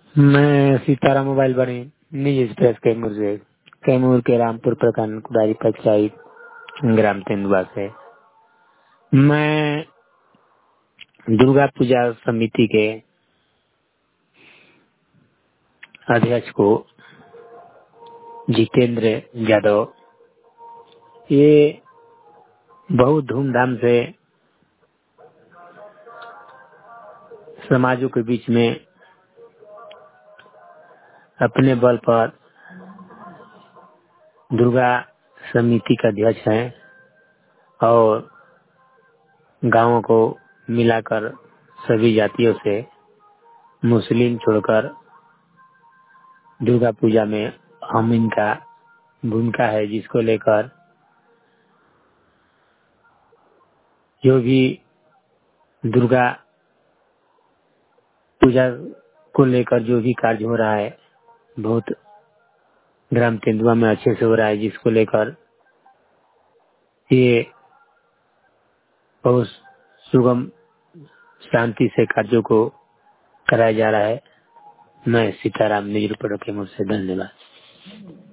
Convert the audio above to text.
मैं सीताराम मोबाइल बने निजी एक्सप्रेस कैमूर से कैमूर के रामपुर प्रखंड कुदारी पंचायत ग्राम तेंदुआ से। मैं दुर्गा पूजा समिति के अध्यक्ष को जितेंद्र यादव ये बहुत धूमधाम से समाजों के बीच में अपने बल पर दुर्गा समिति का अध्यक्ष हैं और गांवों को मिलाकर सभी जातियों से मुस्लिम छोड़कर दुर्गा पूजा में हम इनका भूमिका है, जिसको लेकर जो भी दुर्गा पूजा को लेकर जो भी कार्य हो रहा है बहुत ग्राम तेंदुआ में अच्छे से हो रहा है, जिसको लेकर ये बहुत सुगम शांति से कार्यों को कराया जा रहा है। मैं सीताराम निज रिपोर्टर के मुझसे धन्यवाद।